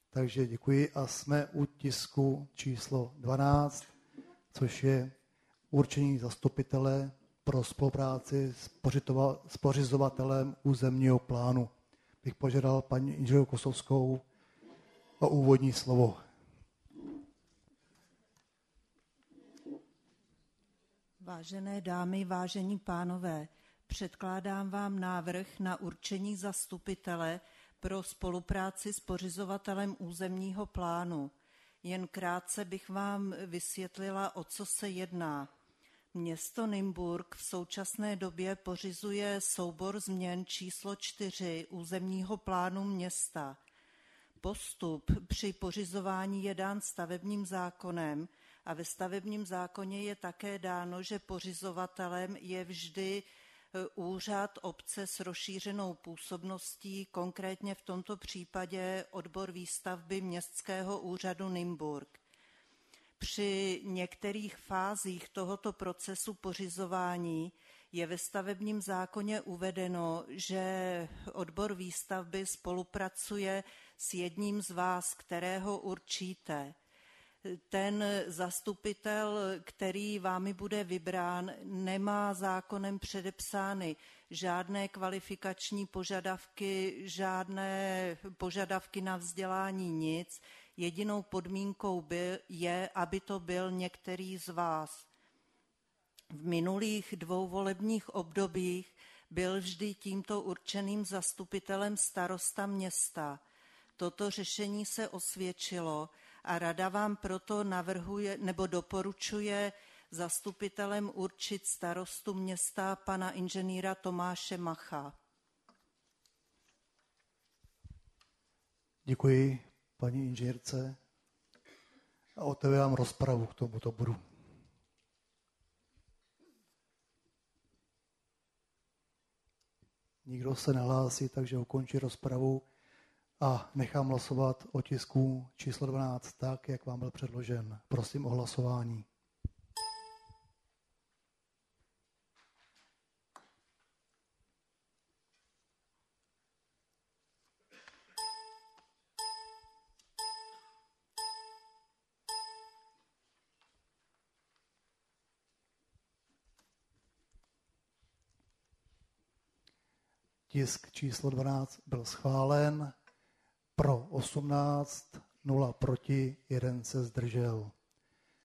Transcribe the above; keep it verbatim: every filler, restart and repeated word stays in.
Takže děkuji a jsme u tisku číslo dvanáct, což je určení zastupitele pro spolupráci s pořizovatelem územního plánu. Bych požádal paní inženýrku Kosovskou o úvodní slovo. Vážené dámy, vážení pánové, předkládám vám návrh na určení zastupitele pro spolupráci s pořizovatelem územního plánu. Jen krátce bych vám vysvětlila, o co se jedná. Město Nymburk v současné době pořizuje soubor změn číslo čtyři územního plánu města. Postup při pořizování je dán stavebním zákonem a ve stavebním zákoně je také dáno, že pořizovatelem je vždy úřad obce s rozšířenou působností, konkrétně v tomto případě odbor výstavby Městského úřadu Nymburk. Při některých fázích tohoto procesu pořizování je ve stavebním zákoně uvedeno, že odbor výstavby spolupracuje s jedním z vás, kterého určíte. Ten zastupitel, který vámi bude vybrán, nemá zákonem předepsány žádné kvalifikační požadavky, žádné požadavky na vzdělání, nic. Jedinou podmínkou byl, je, aby to byl některý z vás. V minulých dvou volebních obdobích byl vždy tímto určeným zastupitelem starosta města. Toto řešení se osvědčilo a rada vám proto navrhuje nebo doporučuje zastupitelem určit starostu města pana inženýra Tomáše Macha. Děkuji paní inženýrce a otevírám rozpravu k tomuto bodu. Nikdo se nehlásí, takže ukončí rozpravu a nechám hlasovat o tisku číslo dvanáct tak, jak vám byl předložen. Prosím o hlasování. Tisk číslo dvanáct byl schválen. Pro osmnáct, nula proti, jeden se zdržel.